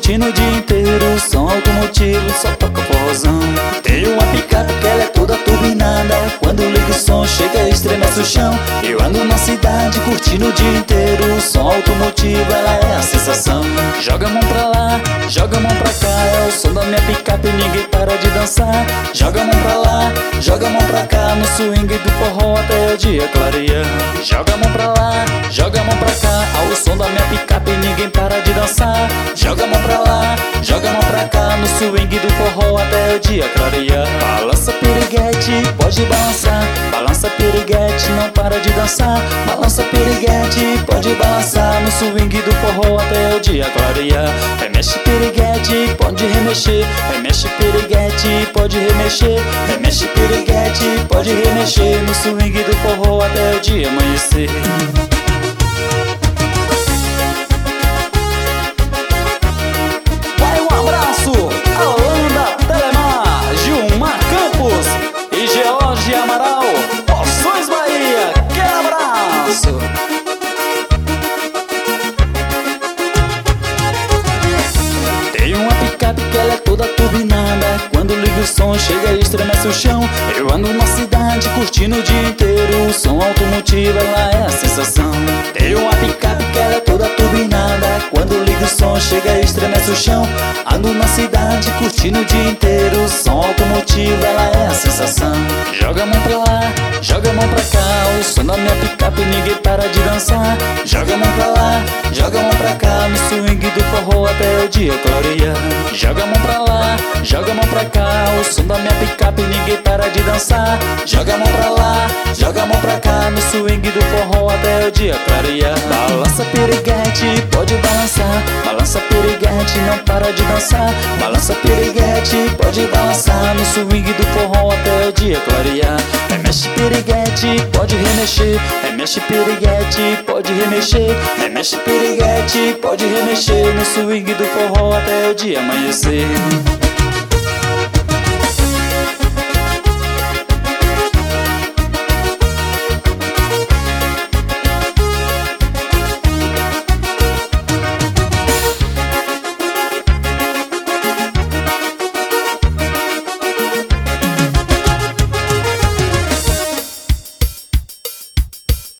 curtindo o dia inteiro. Som automotivo, só toca forrozão. Tenho uma picape que ela é toda turbinada. Quando liga o som, chega e estremece o chão. Eu ando na cidade curtindo o dia inteiro. Som automotivo, ela é a sensação. Joga a mão pra lá, joga a mão pra cá. É o som da minha picape, ninguém para de dançar. Joga a mão pra lá, joga a mão pra cá. No swing do forró até o dia clarear. Joga a mão pra lá, joga a mão pra cá. Ao som da minha picape, ninguém para de dançar. Joga a mão pra lá, joga a mão pra cá. No swing do forró até o dia clarear. Balança piriguete, pode balançar. Balança piriguete, não para de dançar. Balança piriguete, pode balançar. No swing do forró até o dia clarear. Remexe piriguete, pode remexer. Remexe piriguete, pode remexer. Remexe piriguete, pode remexer. No swing do forró até o dia amanhecer. Vai um abraço a Holanda, Telemar, Gilmar Campos e George Amaral, Poções Bahia. Que abraço! Tenho uma picape que ela é toda turbinada. Quando liga o som, chega e estremece o chão. Eu ando na cidade curtindo o dia inteiro. O som automotivo, ela é a sensação. Tenho uma picape que ela é toda turbinada. Quando liga o som, chega e estremece o chão. Ando na cidade curtindo o dia inteiro. O som automotivo, ela é a sensação. Joga a mão pra lá, joga a mão pra cá. O som da minha picape, ninguém para de dançar. Joga a mão pra lá, joga a mão pra cá. No swing do forró até o dia clarear. Joga a mão pra lá, joga a mão pra cá. O som da minha picape, ninguém para de dançar. Joga a mão pra lá, joga a mão pra cá. No swing do forró até o dia clarear. Balança piriguete, pode balançar. Balança piriguete, não para de dançar. Balança piriguete, pode balançar. No swing do forró até o dia clarear. Remexe piriguete, pode remexer. Remexe piriguete, pode remexer. Remexe piriguete, pode remexer. No swing do forró até o dia amanhecer.